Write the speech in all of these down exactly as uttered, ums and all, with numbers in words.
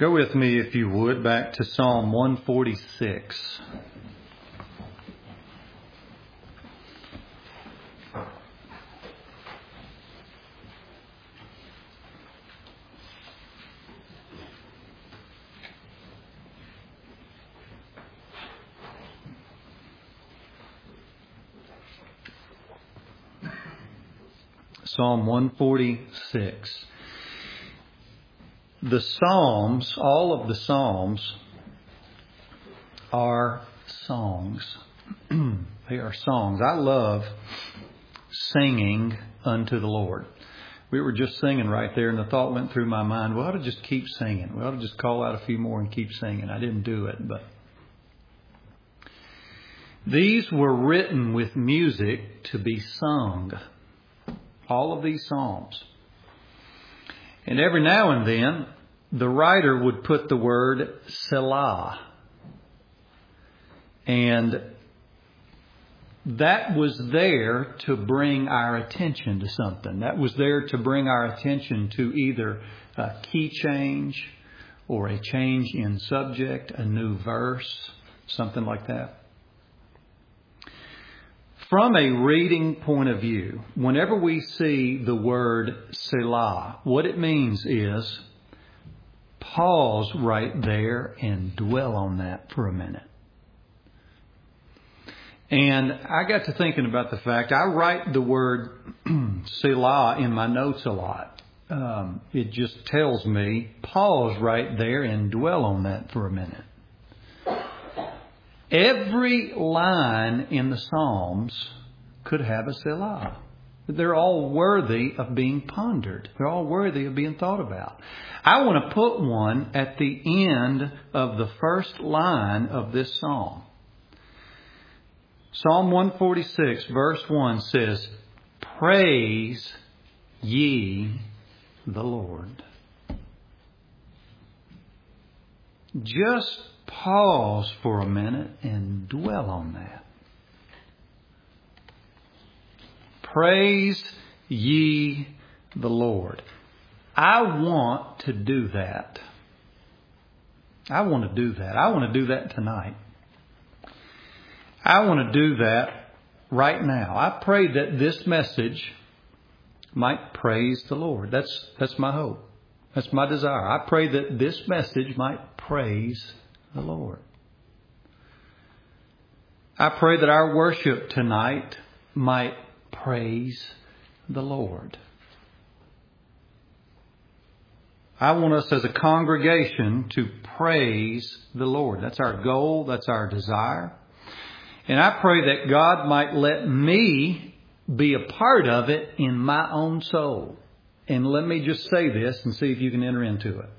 Go with me, if you would, back to Psalm one forty-six. Psalm one forty-six. The Psalms, all of the Psalms, are songs. They are songs. I love singing unto the Lord. We were just singing right there, and the thought went through my mind, we ought to just keep singing. We ought to just call out a few more and keep singing. I didn't do it, but these were written with music to be sung. All of these psalms. And every now and then, the writer would put the word Selah. And that was there to bring our attention to something. That was there to bring our attention to either a key change or a change in subject, a new verse, something like that. From a reading point of view, whenever we see the word Selah, what it means is pause right there and dwell on that for a minute. And I got to thinking about the fact I write the word Selah in my notes a lot. Um, it just tells me pause right there and dwell on that for a minute. Every line in the Psalms could have a Selah. They're all worthy of being pondered. They're all worthy of being thought about. I want to put one at the end of the first line of this psalm. Psalm one forty-six verse one says, "Praise ye the Lord." Just pause for a minute and dwell on that. Praise ye the Lord. I want to do that. I want to do that. I want to do that tonight. I want to do that right now. I pray that this message might praise the Lord. That's, that's my hope. That's my desire. I pray that this message might praise the Lord. I pray that our worship tonight might praise the Lord. I want us as a congregation to praise the Lord. That's our goal. That's our desire. And I pray that God might let me be a part of it in my own soul. And let me just say this and see if you can enter into it.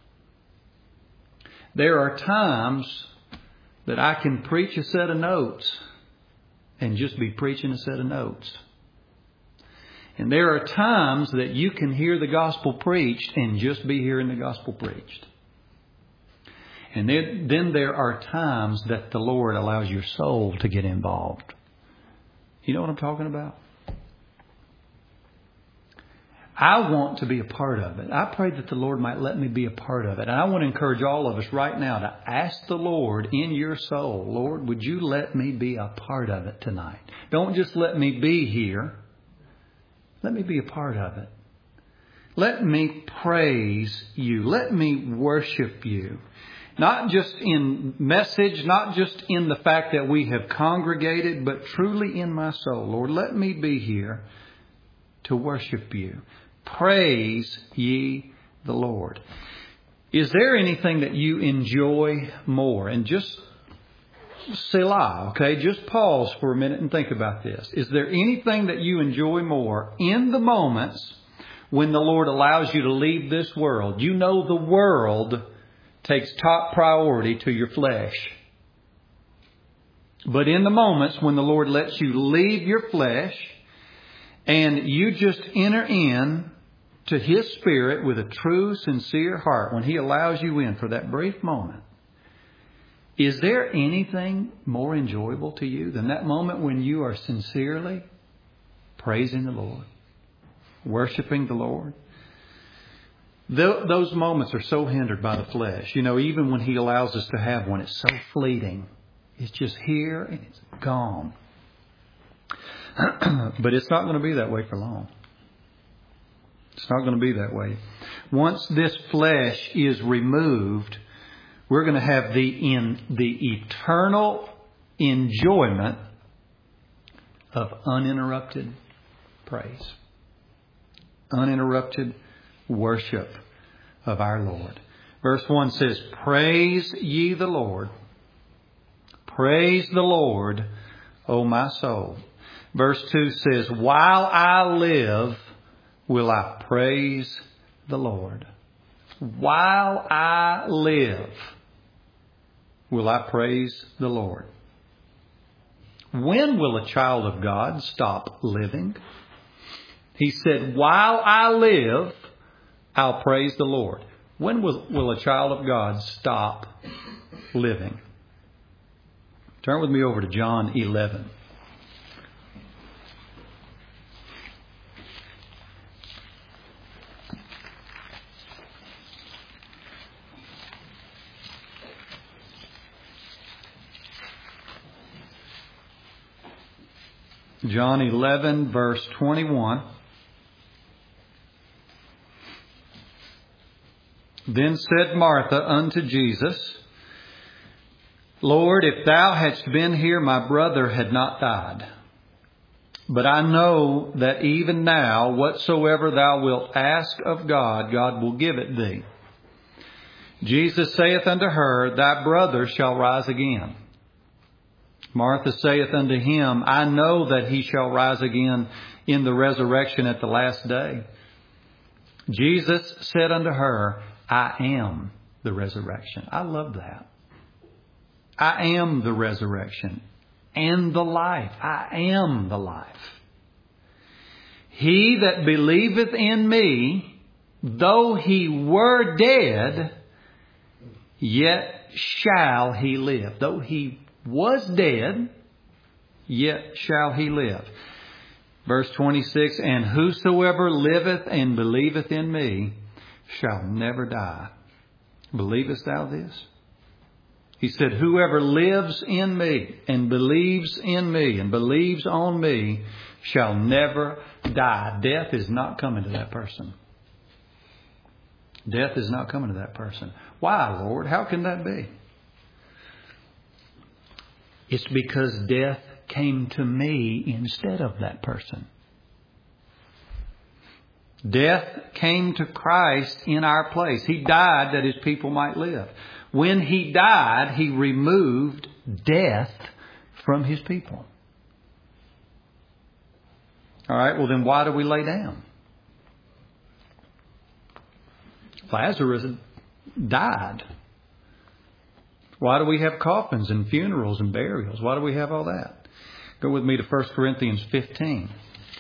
There are times that I can preach a set of notes and just be preaching a set of notes. And there are times that you can hear the gospel preached and just be hearing the gospel preached. And then, then there are times that the Lord allows your soul to get involved. You know what I'm talking about? I want to be a part of it. I pray that the Lord might let me be a part of it. And I want to encourage all of us right now to ask the Lord in your soul, Lord, would you let me be a part of it tonight? Don't just let me be here. Let me be a part of it. Let me praise you. Let me worship you. Not just in message, not just in the fact that we have congregated, but truly in my soul. Lord, let me be here to worship you. Praise ye the Lord. Is there anything that you enjoy more? And just Selah, okay? Just pause for a minute and think about this. Is there anything that you enjoy more in the moments when the Lord allows you to leave this world? You know the world takes top priority to your flesh. But in the moments when the Lord lets you leave your flesh and you just enter in to His Spirit with a true, sincere heart, when He allows you in for that brief moment, is there anything more enjoyable to you than that moment when you are sincerely praising the Lord, worshiping the Lord? Th- those moments are so hindered by the flesh. You know, even when He allows us to have one, it's so fleeting. It's just here and it's gone. But it's not going to be that way for long. It's not going to be that way. Once this flesh is removed, we're going to have the in the eternal enjoyment of uninterrupted praise. Uninterrupted worship of our Lord. Verse one says, "Praise ye the Lord. Praise the Lord, O my soul." Verse two says, "While I live, will I praise the Lord." While I live, will I praise the Lord. When will a child of God stop living? He said, "While I live, I'll praise the Lord." When will, will a child of God stop living? Turn with me over to John eleven. John eleven, verse twenty-one. "Then said Martha unto Jesus, Lord, if thou hadst been here, my brother had not died. But I know that even now, whatsoever thou wilt ask of God, God will give it thee. Jesus saith unto her, Thy brother shall rise again. Martha saith unto him, I know that he shall rise again in the resurrection at the last day. Jesus said unto her, I am the resurrection. I love that. I am the resurrection and the life. I am the life. He that believeth in me, though he were dead, yet shall he live. Though he was dead, yet shall he live. Verse twenty-six, and whosoever liveth and believeth in me shall never die. Believest thou this? He said, whoever lives in me and believes in me and believes on me shall never die. Death is not coming to that person. Death is not coming to that person. Why, Lord? How can that be? It's because death came to me instead of that person. Death came to Christ in our place. He died that His people might live. When He died, He removed death from His people. All right, well then why do we lay down? Lazarus died. Why do we have coffins and funerals and burials? Why do we have all that? Go with me to First Corinthians fifteen.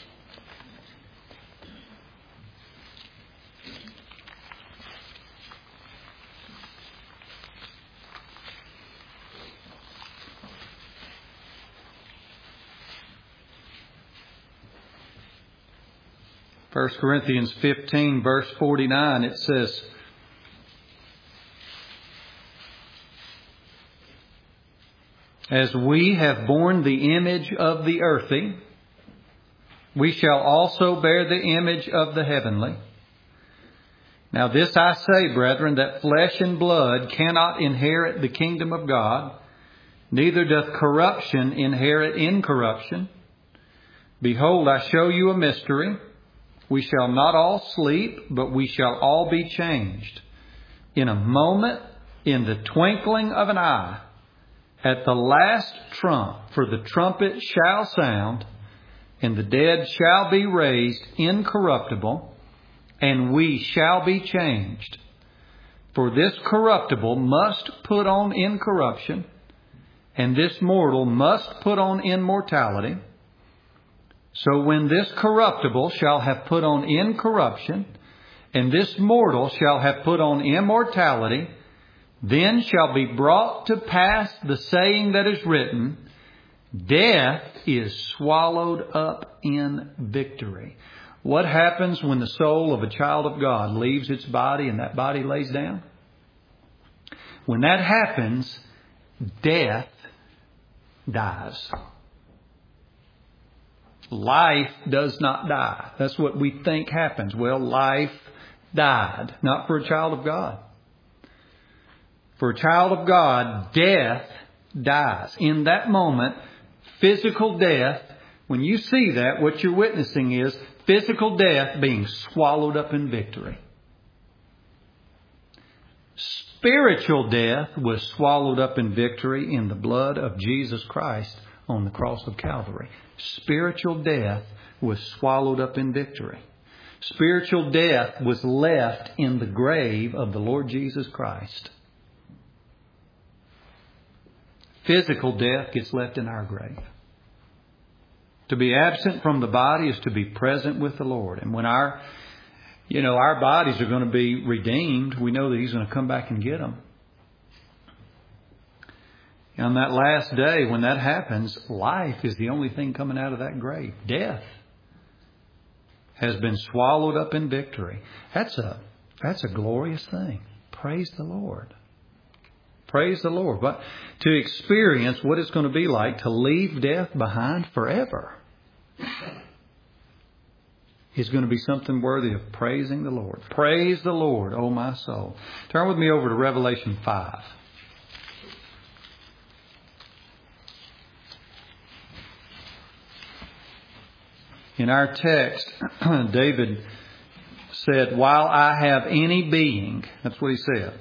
First Corinthians fifteen, verse forty-nine, it says, as we have borne the image of the earthy, we shall also bear the image of the heavenly. Now this I say, brethren, that flesh and blood cannot inherit the kingdom of God, neither doth corruption inherit incorruption. Behold, I show you a mystery. We shall not all sleep, but we shall all be changed. In a moment, in the twinkling of an eye, at the last trump, for the trumpet shall sound, and the dead shall be raised incorruptible, and we shall be changed. For this corruptible must put on incorruption, and this mortal must put on immortality. So when this corruptible shall have put on incorruption, and this mortal shall have put on immortality, then shall be brought to pass the saying that is written, death is swallowed up in victory. What happens when the soul of a child of God leaves its body and that body lays down? When that happens, death dies. Life does not die. That's what we think happens. Well, life died. Not for a child of God. For a child of God, death dies. In that moment, physical death, when you see that, what you're witnessing is physical death being swallowed up in victory. Spiritual death was swallowed up in victory in the blood of Jesus Christ on the cross of Calvary. Spiritual death was swallowed up in victory. Spiritual death was left in the grave of the Lord Jesus Christ. Physical death gets left in our grave. To be absent from the body is to be present with the Lord. And when our, you know, our bodies are going to be redeemed, we know that He's going to come back and get them. On that last day, when that happens, life is the only thing coming out of that grave. Death has been swallowed up in victory. That's a, that's a glorious thing. Praise the Lord. Praise the Lord. But to experience what it's going to be like to leave death behind forever is going to be something worthy of praising the Lord. Praise the Lord, O my soul. Turn with me over to Revelation five. In our text, David said, while I have any being, that's what he said.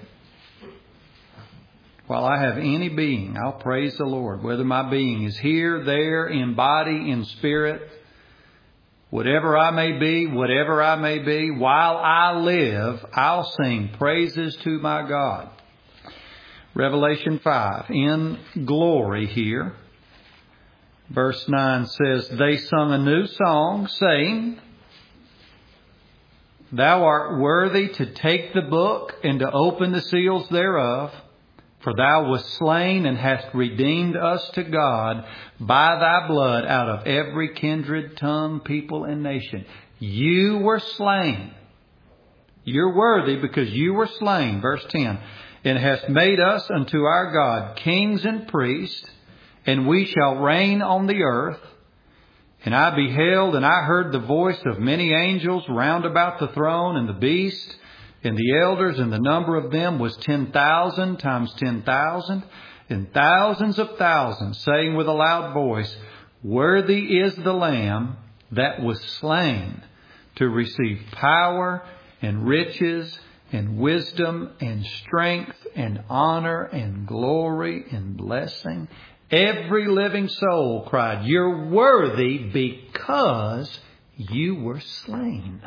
While I have any being, I'll praise the Lord. Whether my being is here, there, in body, in spirit, whatever I may be, whatever I may be, while I live, I'll sing praises to my God. Revelation five, in glory here. Verse nine says, they sung a new song, saying, Thou art worthy to take the book and to open the seals thereof. For Thou wast slain and hast redeemed us to God by Thy blood out of every kindred, tongue, people, and nation. You were slain. You're worthy because you were slain. Verse ten. And hast made us unto our God kings and priests, and we shall reign on the earth. And I beheld, and I heard the voice of many angels round about the throne and the beast and the elders, and the number of them was ten thousand times ten thousand, and thousands of thousands, saying with a loud voice, Worthy is the Lamb that was slain to receive power and riches and wisdom and strength and honor and glory and blessing. Every living soul cried, You're worthy because you were slain.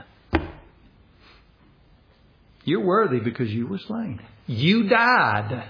You're worthy because you were slain. You died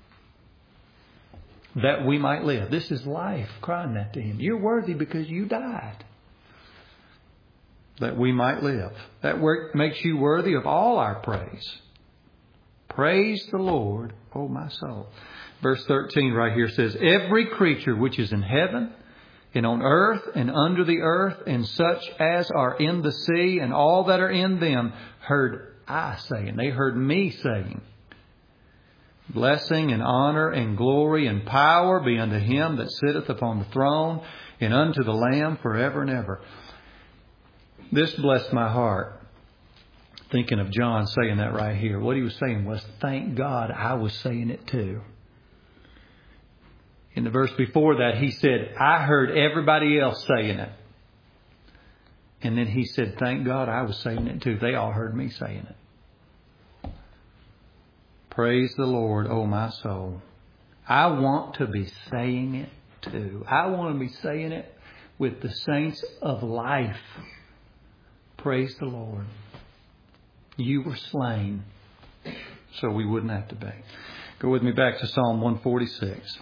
that we might live. This is life, crying that to Him. You're worthy because you died that we might live. That work makes you worthy of all our praise. Praise the Lord, O my soul. Verse thirteen right here says, Every creature which is in heaven and on earth and under the earth and such as are in the sea and all that are in them heard I saying. They heard me saying, Blessing and honor and glory and power be unto Him that sitteth upon the throne and unto the Lamb forever and ever. This blessed my heart. Thinking of John saying that right here. What he was saying was, thank God I was saying it too. In the verse before that, he said, I heard everybody else saying it. And then he said, thank God I was saying it too. They all heard me saying it. Praise the Lord, O my soul. I want to be saying it too. I want to be saying it with the saints of life. Praise the Lord. You were slain so we wouldn't have to beg. Go with me back to Psalm one forty-six.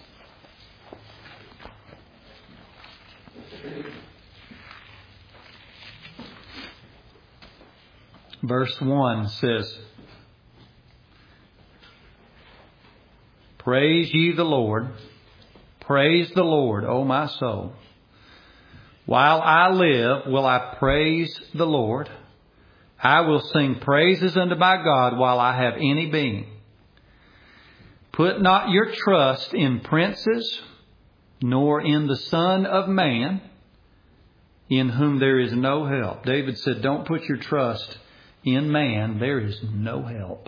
Verse one says, Praise ye the Lord. Praise the Lord, O my soul. While I live, will I praise the Lord. I will sing praises unto my God while I have any being. Put not your trust in princes, nor in the Son of Man, in whom there is no help. David said, don't put your trust in man. There is no help.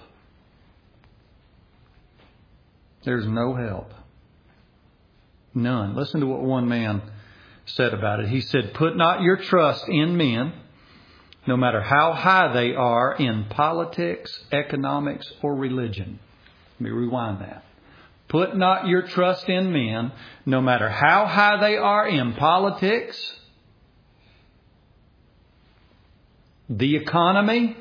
There's no help. None. Listen to what one man said about it. He said, put not your trust in men, no matter how high they are in politics, economics, or religion. Let me rewind that. Put not your trust in men, no matter how high they are in politics, the economy,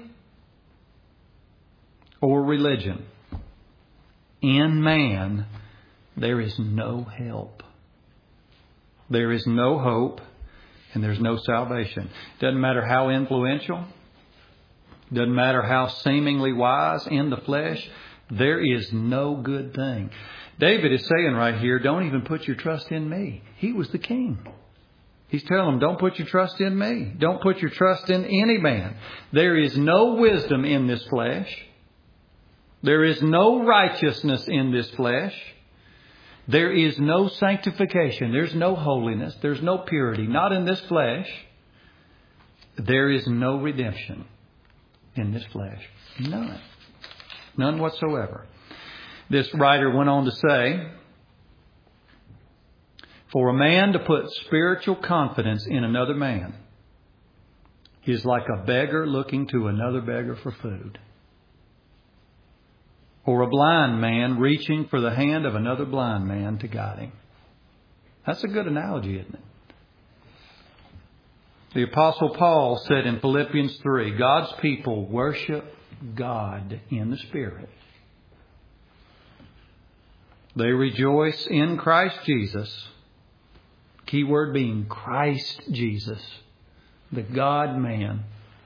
or religion. In man, there is no help. There is no hope, and there's no salvation. Doesn't matter how influential, doesn't matter how seemingly wise in the flesh, there is no good thing. David is saying right here, don't even put your trust in me. He was the king. He's telling them, don't put your trust in me. Don't put your trust in any man. There is no wisdom in this flesh. There is no righteousness in this flesh. There is no sanctification. There's no holiness. There's no purity. Not in this flesh. There is no redemption in this flesh. None. None whatsoever. This writer went on to say, for a man to put spiritual confidence in another man is like a beggar looking to another beggar for food. Or a blind man reaching for the hand of another blind man to guide him. That's a good analogy, isn't it? The Apostle Paul said in Philippians three, God's people worship God in the Spirit. They rejoice in Christ Jesus. Key word being Christ Jesus, the God-man.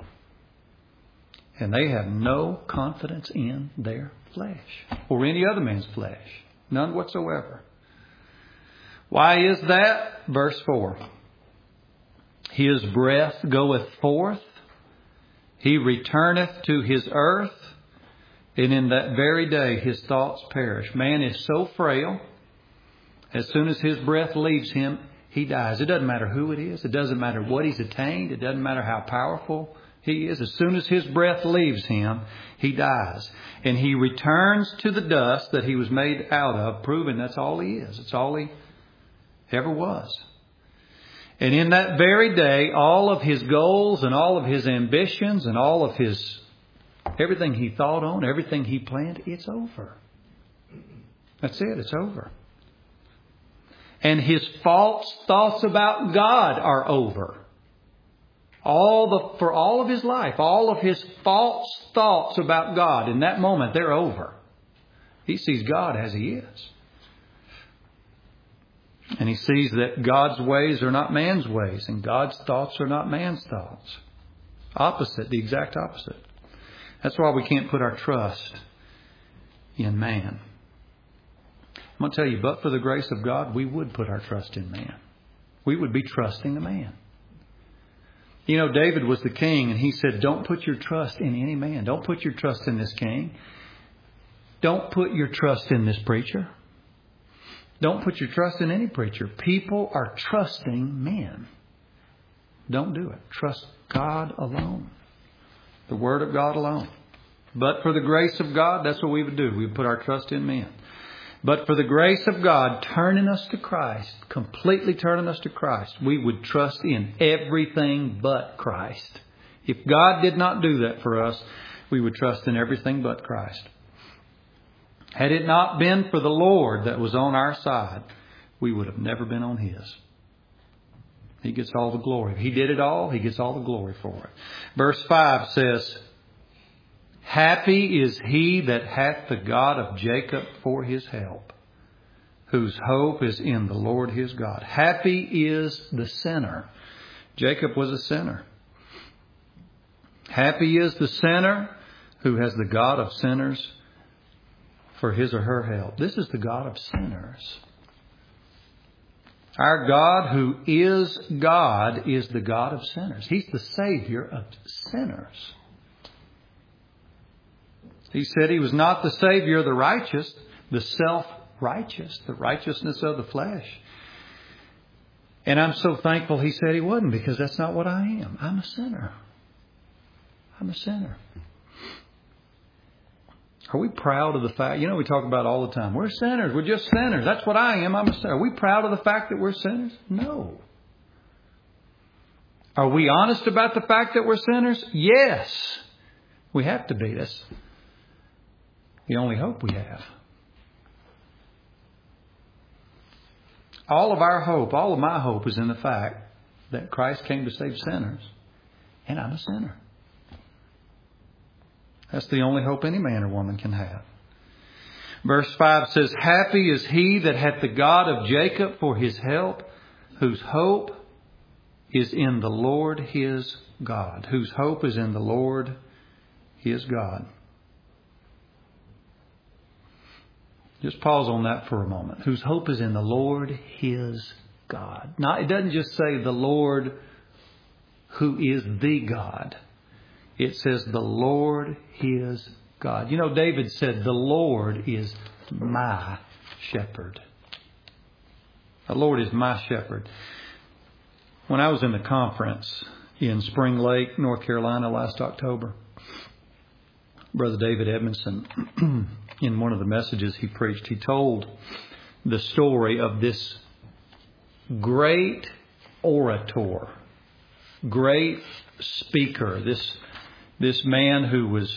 And they have no confidence in their flesh or any other man's flesh. None whatsoever. Why is that? Verse four. His breath goeth forth. He returneth to his earth. And in that very day his thoughts perish. Man is so frail. As soon as his breath leaves him, he dies. It doesn't matter who it is. It doesn't matter what he's attained. It doesn't matter how powerful he is. As soon as his breath leaves him, he dies. And he returns to the dust that he was made out of, proving that's all he is. It's all he ever was. And in that very day, all of his goals and all of his ambitions and all of his, everything he thought on, everything he planned, it's over. That's it. It's over. And his false thoughts about God are over. All the, for all of his life, all of his false thoughts about God, in that moment, they're over. He sees God as he is. And he sees that God's ways are not man's ways, and God's thoughts are not man's thoughts. Opposite, the exact opposite. That's why we can't put our trust in man. I'm going to tell you, but for the grace of God, we would put our trust in man. We would be trusting a man. You know, David was the king, and he said, don't put your trust in any man. Don't put your trust in this king. Don't put your trust in this preacher. Don't put your trust in any preacher. People are trusting men. Don't do it. Trust God alone. The Word of God alone. But for the grace of God, that's what we would do. We would put our trust in men. But for the grace of God, turning us to Christ, completely turning us to Christ, we would trust in everything but Christ. If God did not do that for us, we would trust in everything but Christ. Had it not been for the Lord that was on our side, we would have never been on His. He gets all the glory. He did it all. He gets all the glory for it. Verse five says, happy is he that hath the God of Jacob for his help, whose hope is in the Lord his God. Happy is the sinner. Jacob was a sinner. Happy is the sinner who has the God of sinners for his or her help. This is the God of sinners. Our God, who is God, is the God of sinners. He's the Savior of sinners. He said He was not the Savior of the righteous, the self-righteous, the righteousness of the flesh. And I'm so thankful He said He wasn't, because that's not what I am. I'm a sinner. I'm a sinner. Are we proud of the fact, you know, we talk about all the time, we're sinners, we're just sinners. That's what I am, I'm a sinner. Are we proud of the fact that we're sinners? No. Are we honest about the fact that we're sinners? Yes. We have to be. That's the only hope we have. All of our hope, all of my hope is in the fact that Christ came to save sinners, and I'm a sinner. That's the only hope any man or woman can have. Verse five says, happy is he that hath the God of Jacob for his help, whose hope is in the Lord his God. Whose hope is in the Lord his God. Just pause on that for a moment. Whose hope is in the Lord his God. Now, it doesn't just say the Lord who is the God. It says the Lord his God. You know, David said, the Lord is my shepherd. The Lord is my shepherd. When I was in the conference in Spring Lake, North Carolina last October, Brother David Edmondson, in one of the messages he preached, he told the story of this great orator, great speaker, this, this man who was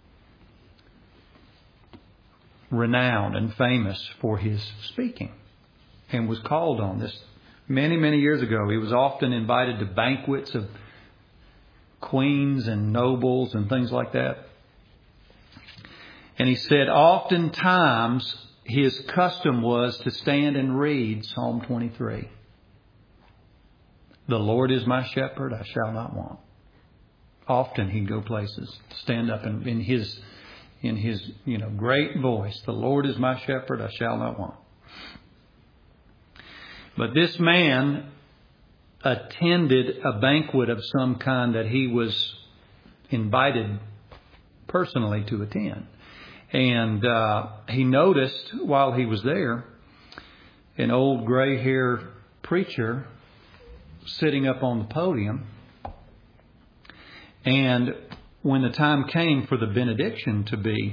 renowned and famous for his speaking and was called on this many, many years ago. He was often invited to banquets of queens and nobles and things like that. And he said oftentimes his custom was to stand and read Psalm twenty-three. The Lord is my shepherd, I shall not want. Often he'd go places, stand up and in his in his you know great voice, the Lord is my shepherd, I shall not want. But this man attended a banquet of some kind that he was invited personally to attend. And uh, he noticed while he was there an old gray-haired preacher sitting up on the podium. And when the time came for the benediction to be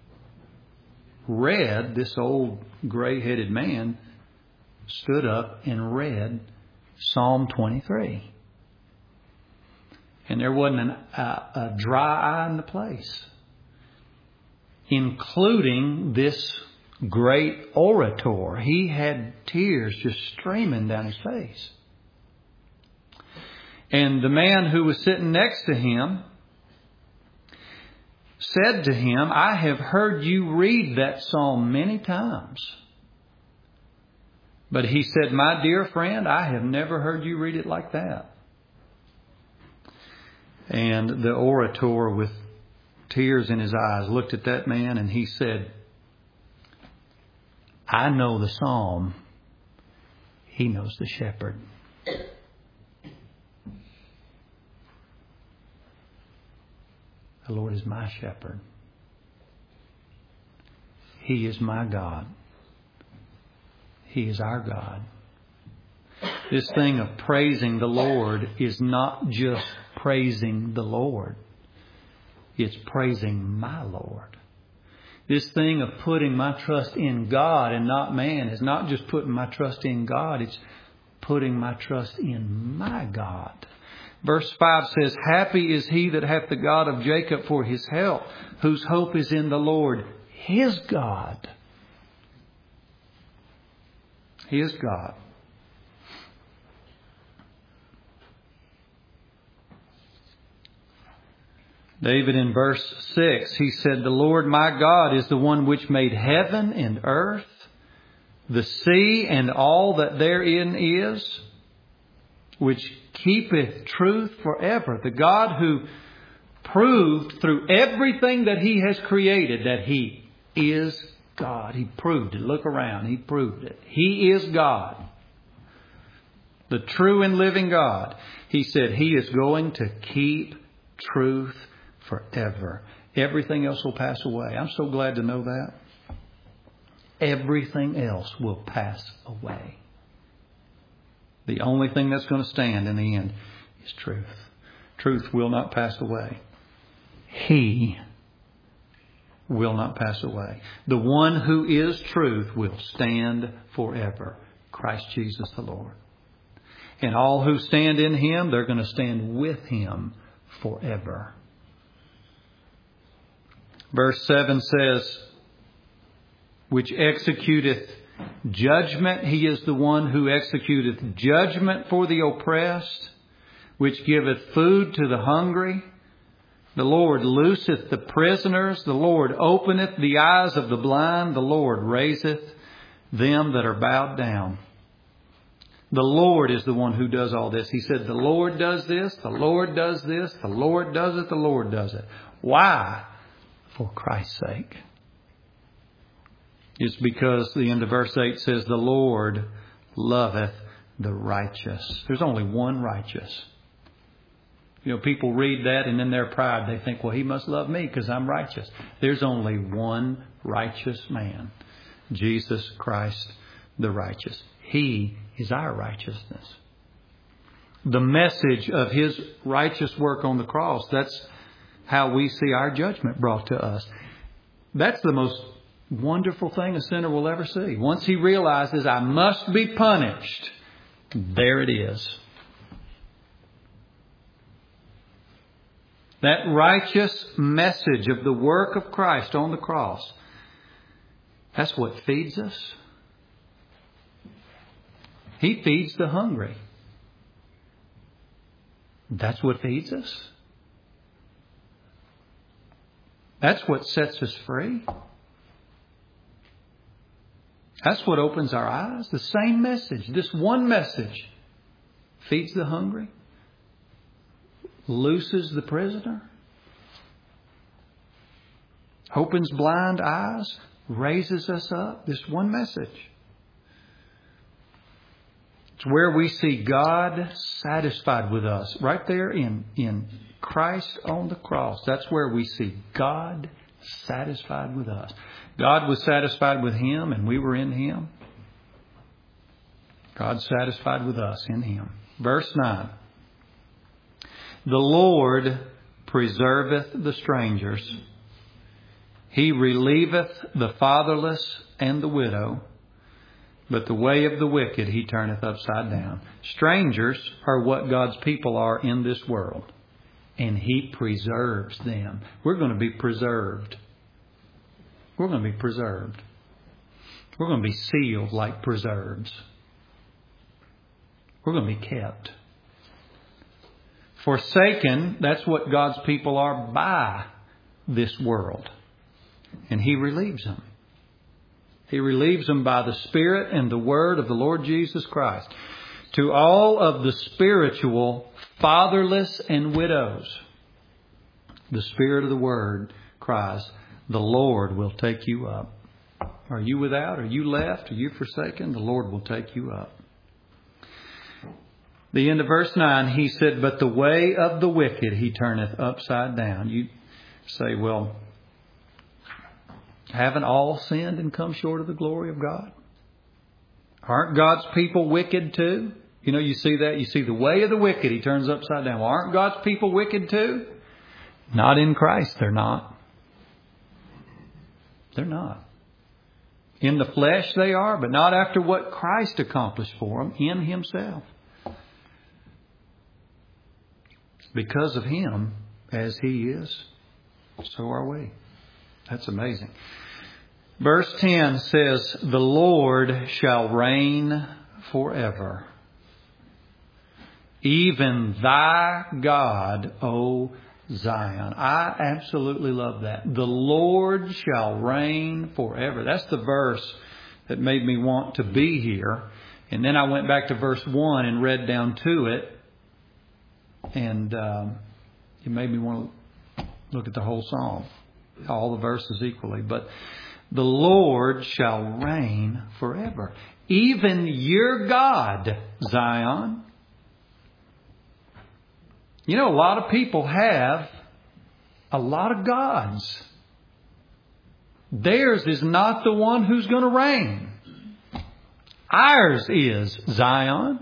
read, this old gray-headed man stood up and read Psalm twenty-three. And there wasn't an, a, a dry eye in the place, including this great orator. He had tears just streaming down his face. And the man who was sitting next to him said to him, I have heard you read that psalm many times. But he said, my dear friend, I have never heard you read it like that. And the orator, with tears in his eyes, looked at that man and he said, I know the psalm. He knows the shepherd. The Lord is my shepherd. He is my God. He is our God. This thing of praising the Lord is not just praising the Lord. It's praising my Lord. This thing of putting my trust in God and not man is not just putting my trust in God. It's putting my trust in my God. Verse five says, happy is he that hath the God of Jacob for his help, whose hope is in the Lord, his God. His God. David in verse six, he said, the Lord my God is the one which made heaven and earth, the sea and all that therein is, which keepeth truth forever. The God who proved through everything that he has created that he is God. He proved it. Look around. He proved it. He is God. the true and living God. He said He is going to keep truth forever. Everything else will pass away. I'm so glad to know that. Everything else will pass away. The only thing that's going to stand in the end is truth. Truth will not pass away. He will not pass away. The one who is truth will stand forever. Christ Jesus the Lord. And all who stand in Him, they're going to stand with Him forever. Verse seven says, which executeth judgment. He is the one who executeth judgment for the oppressed, which giveth food to the hungry. The Lord looseth the prisoners. The Lord openeth the eyes of the blind. The Lord raiseth them that are bowed down. The Lord is the one who does all this. He said, the Lord does this, the Lord does this, the Lord does it, the Lord does it. Why? For Christ's sake. It's because the end of verse eight says, the Lord loveth the righteous. There's only one righteous. You know, people read that and in their pride they think, well, He must love me because I'm righteous. There's only one righteous man. Jesus Christ the righteous. He is our righteousness. The message of His righteous work on the cross, that's how we see our judgment brought to us. That's the most wonderful thing a sinner will ever see. Once he realizes I must be punished, there it is. That righteous message of the work of Christ on the cross, that's what feeds us. He feeds the hungry. That's what feeds us. That's what sets us free. That's what opens our eyes. The same message, this one message, feeds the hungry, looses the prisoner, opens blind eyes, raises us up. This one message. It's where we see God satisfied with us. Right there in, in Christ on the cross. That's where we see God satisfied with us. God was satisfied with Him and we were in Him. God's satisfied with us in Him. Verse nine. The Lord preserveth the strangers. He relieveth the fatherless and the widow. But the way of the wicked He turneth upside down. Strangers are what God's people are in this world. And He preserves them. We're going to be preserved. We're going to be preserved. We're going to be sealed like preserves. We're going to be kept. Forsaken, that's what God's people are by this world. And He relieves them. He relieves them by the Spirit and the Word of the Lord Jesus Christ. To all of the spiritual fatherless and widows, the Spirit of the Word cries, the Lord will take you up. Are you without? Are you left? Are you forsaken? The Lord will take you up. The end of verse nine, He said, but the way of the wicked He turneth upside down. You say, well, haven't all sinned and come short of the glory of God? Aren't God's people wicked too? You know, you see that. You see the way of the wicked He turns upside down. Well, aren't God's people wicked too? Not in Christ, they're not. They're not. In the flesh they are, but not after what Christ accomplished for them in Himself. Because of Him, as He is, so are we. That's amazing. Verse ten says, the Lord shall reign forever. Even thy God, O Zion. I absolutely love that. The Lord shall reign forever. That's the verse that made me want to be here. And then I went back to verse one and read down to it. And um, it made me want to look at the whole psalm. All the verses equally. But the Lord shall reign forever. even your God, Zion. You know, a lot of people have a lot of gods. Theirs is not the one who's going to reign. Ours is, Zion.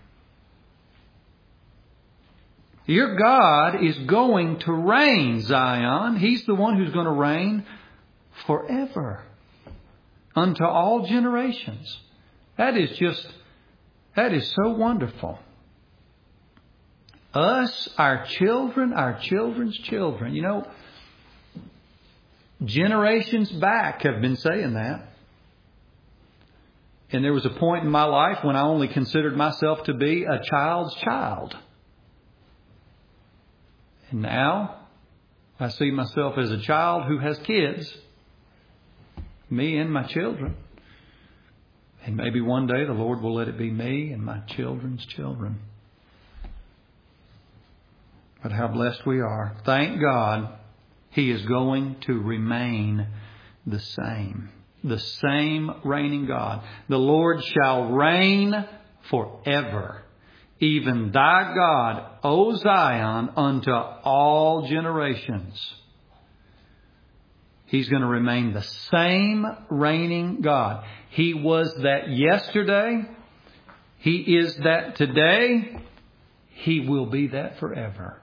Your God is going to reign, Zion. He's the one who's going to reign forever, unto all generations. That is just, that is so wonderful. Us, our children, our children's children. You know, generations back have been saying that. And there was a point in my life when I only considered myself to be a child's child. And now I see myself as a child who has kids. Me and my children. And maybe one day the Lord will let it be me and my children's children. But how blessed we are. Thank God He is going to remain the same. The same reigning God. The Lord shall reign forever. Even thy God, O Zion, unto all generations. He's going to remain the same reigning God. He was that yesterday. He is that today. He will be that forever.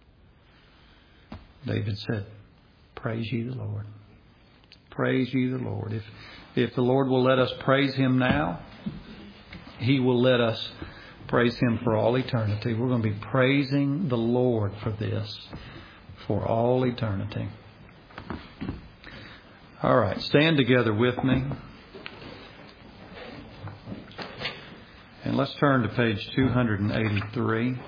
David said, praise ye the Lord. Praise ye the Lord. If, if the Lord will let us praise Him now, He will let us praise Him for all eternity. We're going to be praising the Lord for this, for all eternity. All right, stand together with me. And let's turn to page two eighty-three.